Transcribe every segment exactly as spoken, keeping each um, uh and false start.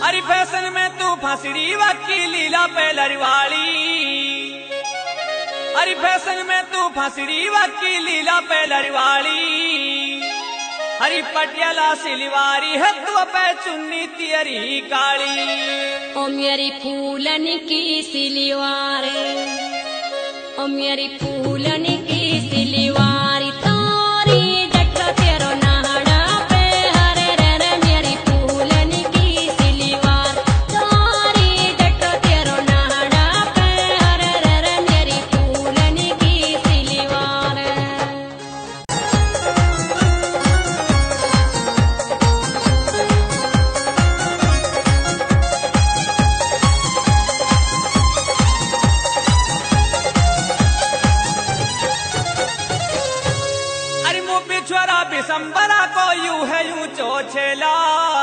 अरे फैशन में तू फंसड़ी वकी लीला पे लड़वाड़ी। अरे फैशन में तू फंसड़ी वकी लीला पे लड़वाड़ी। हरी पटियाला सिलवारी है तू पे चुन्नी तेरी काली। ओ मेरी फूलन की सिलवारी, ओ मेरी फूलन की सिलवारी तारी जट तेरो नाड़ा पे हरे रे रे मेरी फूलन की सिलवार तारी जट तेरो नाड़ा पे हरे रे रे मेरी फूलन की सिलवार। बिछुआरा बिसंबरा को यू है यूं चोचेला।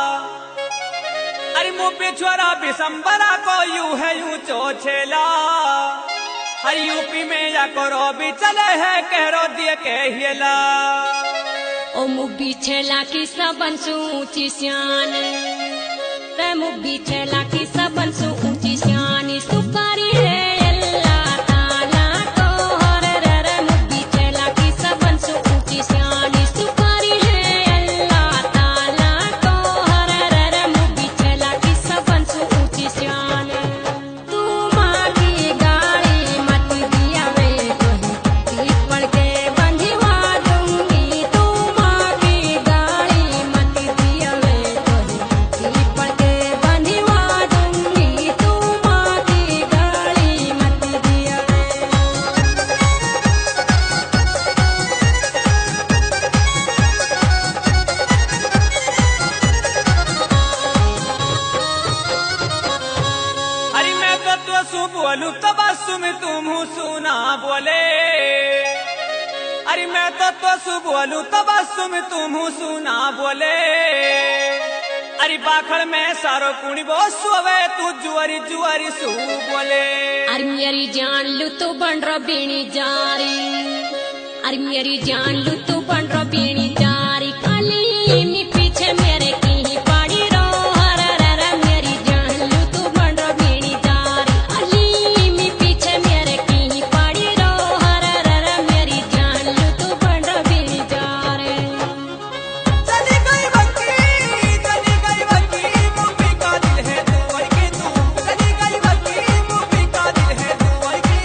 अरे मुँह बिछुआरा बिसंबरा को यू है यूं चोचेला। हर यूपी में या करो भी चले है कहरो दिए के हिला। ओ मुब्बी छेला की सबन सु ऊंची सियान, ते मुब्बी छेला की सबन सु ऊंची सियानी सुपारी है अल्लाह ताला को हर रे रे मुब्बी छेला की सबन सु ऊंची सियानी सुपारी है अल्लाह ताला को हर रे रे मुब्बी छेला की सबन सु ऊंची सियानी। तू माँ की गाड़ी मत दिया वे कोई पड़ के बंधीवा दूंगी। तू माँ की गाड़ी मत दिया वे कोई पड़ के बंधीवा दूंगी। तू माँ की गाड़ी मत दिया वे। अरे मैं तो तो सु बोलू तबस्सुम तुम सुना बोले। अरे मैं तो तो सु बोलू तबस्सुम तुम सुना बोले। अरे बाखड़ में सारो कुणी बो सोवे तू जुआरी जुआरी सु बोले। अरे मेरी जान लू तो बन रो बीणी जारी, अरे मेरी जान लू तो बन रो बीणी जारी। काली मी पीछे मेरे की पाड़ी रो हर रे रे मेरी जान लू तो बन रो बीणी जारी। अली मी पीछे मेरे की पाड़ी रो हर रे रे मेरी जान लू तो बन रो बीणी जारी। चली गई बक्की चली गई बक्की मुंबई का दिल है दुबई की तू। चली गई बक्की मुंबई का दिल है दुबई की।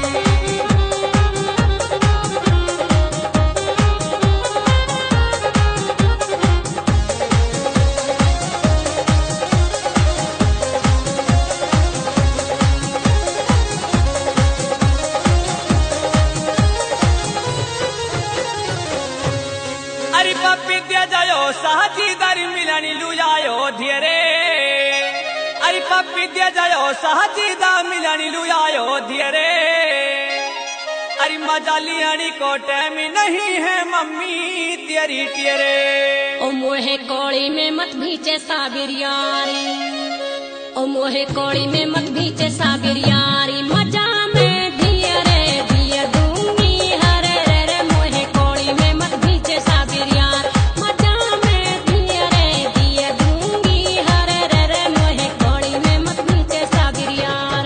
अरे पप्पी दिया जायो साहजीदारी मिलनी लुयायो धीरे। अरे पप्पी दिया जायो साहजीदा मिलनी लुयायो धीरे। अरे मजा लियानी को टाइम नहीं है मम्मी तेरी टेरे। ओ मोहे कोड़ी में मत भीचे साबिर यारी, ओ मोहे कोड़ी में मत भीचे साबिर यारी। मजा में दिया रे दिया दूंगी हर रे रे मोहे कोड़ी में मत भीचे साबिर यार। मजा में दिया रे दिया दूंगी हर रे रे मोहे कोड़ी में मत भीचे साबिर यार।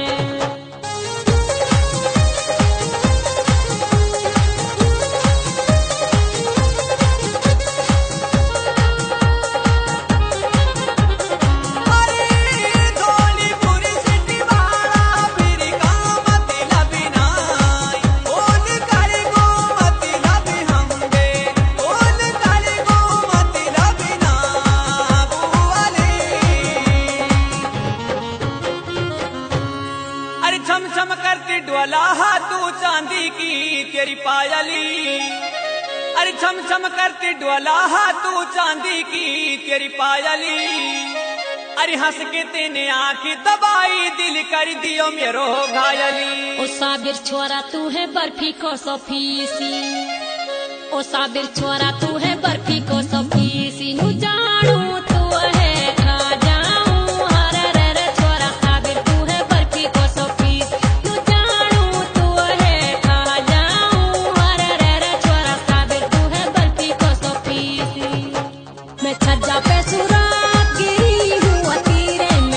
अरे धोनी पूरी सिटी वाला फिर काम मतलब बिनाई। बोल करे गो मतलब हमगे बोल करे गो मतलब बिना बुआले। अरे छम छम करती डोला तू चांदी की तेरी पायली। अरे छम छम करती डोला तू चांदी की तेरी पायली। अरे हंस के तेने आंखी दबाई दिल कर दियो मेरो घायली। ओ साबिर छोरा तू है बर्फी को सफीसी, ओ साबिर छोरा तू है बर्फी को सफीसी। नु जानू तू है खा जाऊं हर रे रे छोरा साबिर तू है बर्फी को सफीसी। नु जानू तू है खा जाऊं हर रे रे छोरा साबिर तू है बर्फी को सफीसी। मैं छज्जा पे सुराग गिरी हूँ तीरे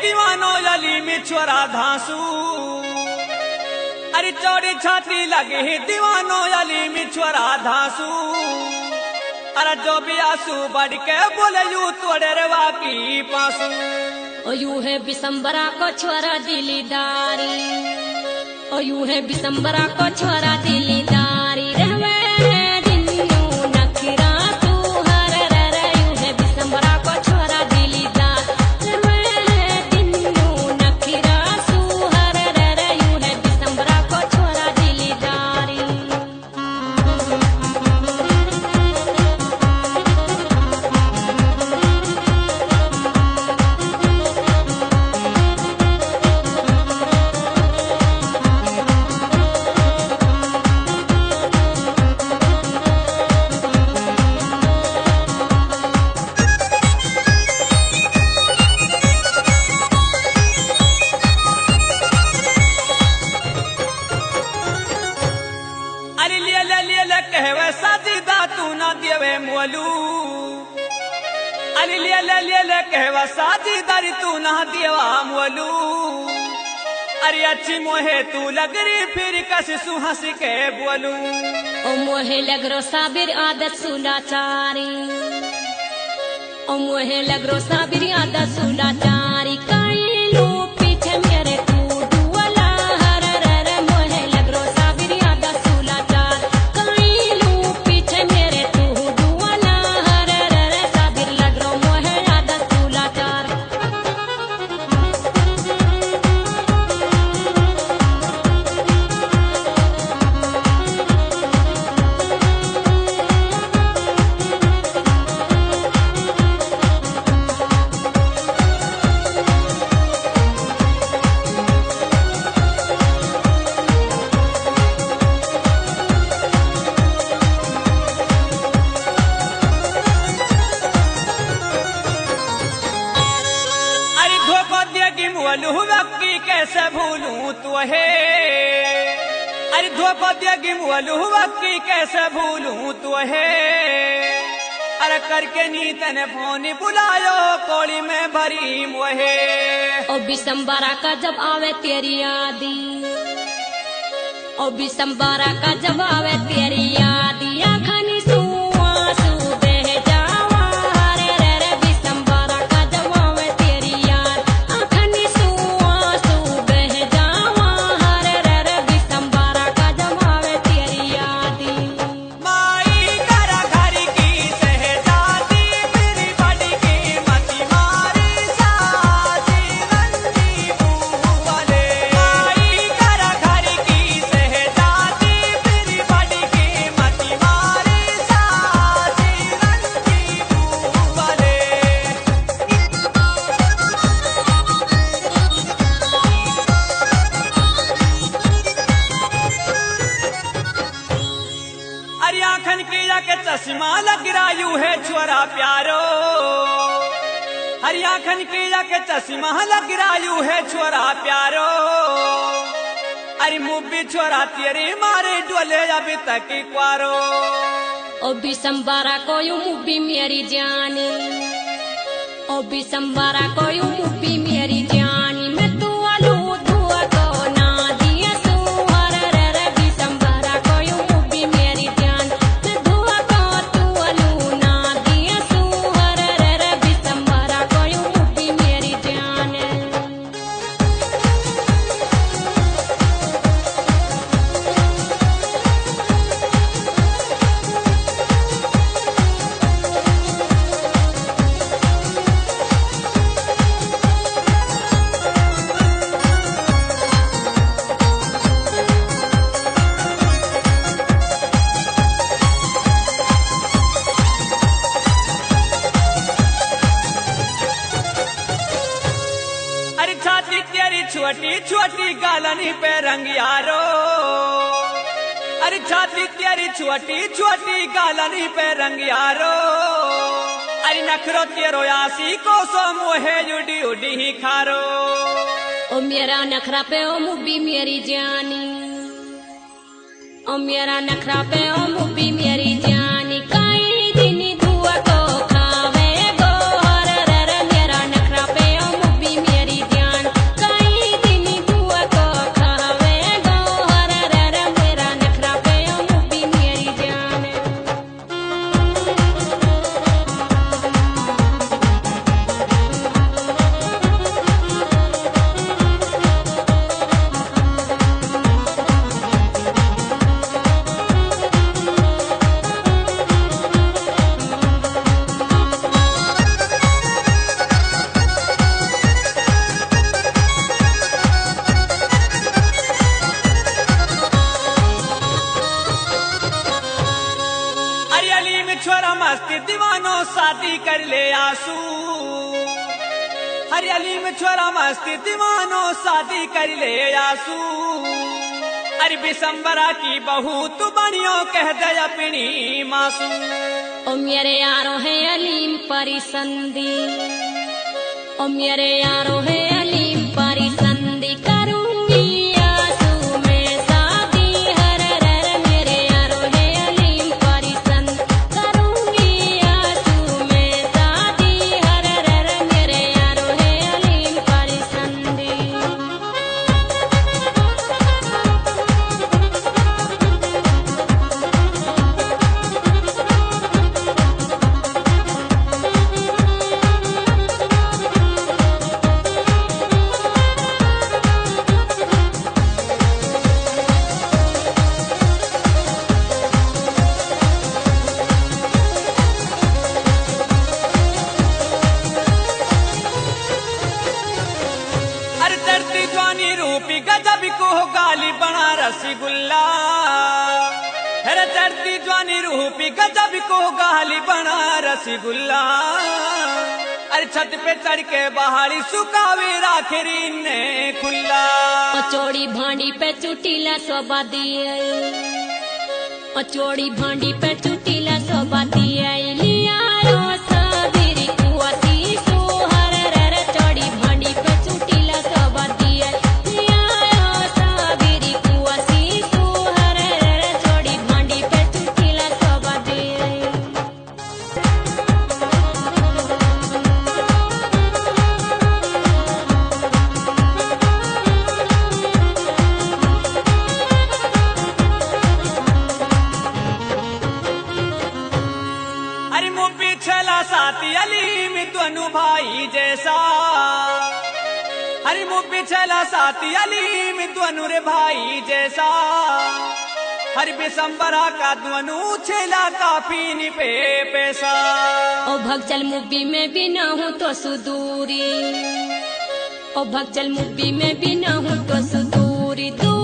दीवानो अली में छोरा धांसू। अरे चौड़ी छाती लगे दीवानो अली में छोरा धांसू। अरे जो भी आंसू बढ़ के बोले यू तोड़े रवा की पासू। ओ यू है बिसम्बरा को छोरा दिलीदारी, ओ यू है बिसम्बरा को छोरा दिलीदारी। रहवे दिन्नू नखरा तू हर रर, यू है बिसम्बरा को छोरा दिलीदार। रहवे दिन्नू नखरा तू हर रर, यू है बिसम्बरा को छोरा दिलीदारी। अली ले ले ले ले कहवा साझीदारी तू ना देवा मोलू। अरे अच्छी मोहे तू लगरी फिर कस सुहस के बोलू। ओ मोहे लगरो साबिर आदत सुलाचारी, ओ मोहे लगरो साबिर आदत सुलाचारी। काइलू पीछे मेरे तू दुआला हर रर, मोहे लगरो साबिर आदत सुलाचार। काइलू पीछे मेरे तू दुआला हर रर, साबिर लगरो मोहे आदत सुलाचार। वक्की कैसे भूलूं तो है। अरे धोखो देगी मोलू वक्की कैसे भूलूं तो है। अरे करके नीतन फोन बुलायो कोड़ी में भरी मोहे। ओ बिसम्बरा का जब आवे तेरी यादी, ओ बिसम्बरा का जब आवे तेरी यादी। आखनी सुआ सू बह जावा रे रे रे, बिसम्बरा का जब आवे तेरी याद। आखनी सुआ सू बह जावा रे रे रे, बिसम्बरा का जब आवे तेरी यादी। माई करा घर की सहजादी, मेरी बड़ी की मती मारी सासी नंदी बुआले। माई करा घर की सहजादी, मेरी बड़ी की मती मारी सासी नंदी बुआले। अरे आखन किया के चश्मा लग रायू है छोरा प्यारो। हरी आखन किया के चश्मा लग रायू है छोरा प्यारो। अरे मुब्बी छोरा तेरे मारे डोले अभी तक क्वारो। ओ बिसम्बरा को यू मुब्बी मेरी जानी, ओ बिसम्बरा को यू मुब्बी मेरी जानी। मैं तू आलू धुआ को ना दिया सू हर रर, बिसम्बरा को यू मुब्बी मेरी जान। मैं धुआ को तू आलू ना दिया सू हर रर, बिसम्बरा को यू मुब्बी मेरी जान। अरे छाती तेरी छोटी छोटी गालनी पे रंग यारो। अरे छाती तेरी छोटी छोटी गालनी पे रंग यारो। अरे नखरो तेरो आसी को सो मोहे उडी उडी ही खारो। ओ मेरा नखरा पे ओ मुब्बी मेरी जानी, ओ मेरा नखरा पे ओ मुब्बी मेरी जानी। काई दिन धुआ को खावे गो हर रर, मेरा नखरा पे ओ मुब्बी मेरी जानी। शादी कर ले आंसू। हर अलीम छोरा मस्ती दीवानो शादी कर ले आंसू। अरे बिसंबरा की बहू तू बनियो कह दे अपनी मासू। ओ मेरे यारो है अलीम परिसंदी, ओ मेरे यारो है अलीम परिसंदी, करूंगी आंसू में शादी हर हर। मेरे यारो है अलीम परिसंदी, करूंगी आंसू में शादी हर हर। मेरे यारो है अलीम परिसंदी। जवानी रूपी गजब को गाली बना रसगुल्ला। हर चढ़ती जवानी रूपी गजब को गाली बना रसगुल्ला। अरे छत पे चढ़ के बहारी सुखावे राखरी ने खुला। ओ चोड़ी भांडी पे चुटीला सोबा दिए, ओ चोड़ी भांडी पे चुटीला सोबा दिए। लिया रो साबिरी कुआसी सो हर हर। चोड़ी भांडी पे चुटीला सोबा दिए, लिया रो साबिरी कुआसी सो हर हर। चोड़ी भांडी पे चुटीला सोबा दिए। अरे मुँह पिछला साथी अलीम दोनों भाई जैसा। अरे मुँह पिछला साथी अलीम दोनों रे भाई जैसा। हर बिसंबरा का दोनों छेला काफी नि पे पैसा। ओ भगचल मुब्बी में भी न हूँ तो सुदूरी, ओ भगचल मुब्बी में भी न हूँ तो सुदूरी।